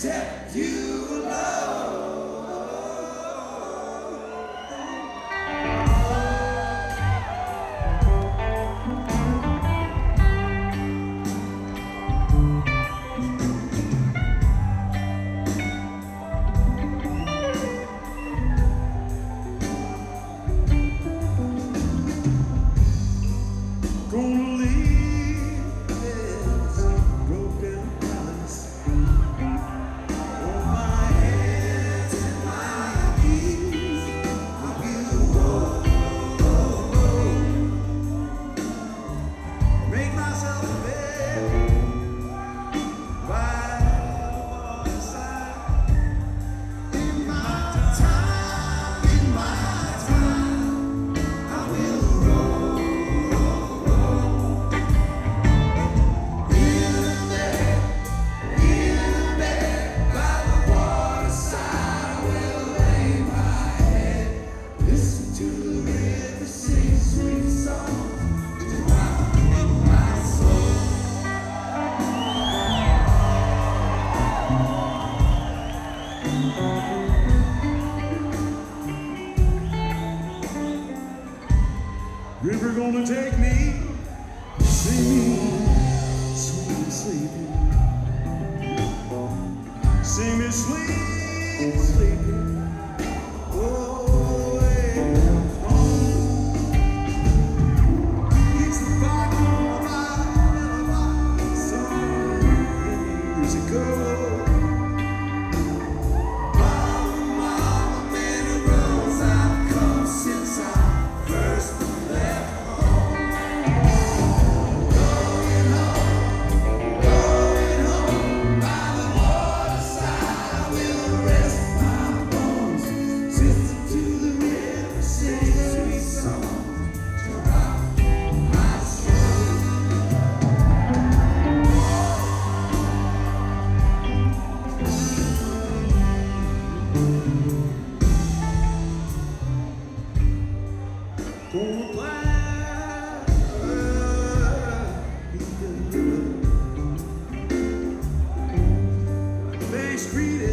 except you alone. Gonna leave this broken palace on my hands and my knees. I will make myself a bed by the waterside. In my time, I will roll. River gonna take me, singing, sweet sleeping, sing me sweet sleeping. Oh, it's the bottom of my some years ago. Mama, many roads I've come since I first left. Street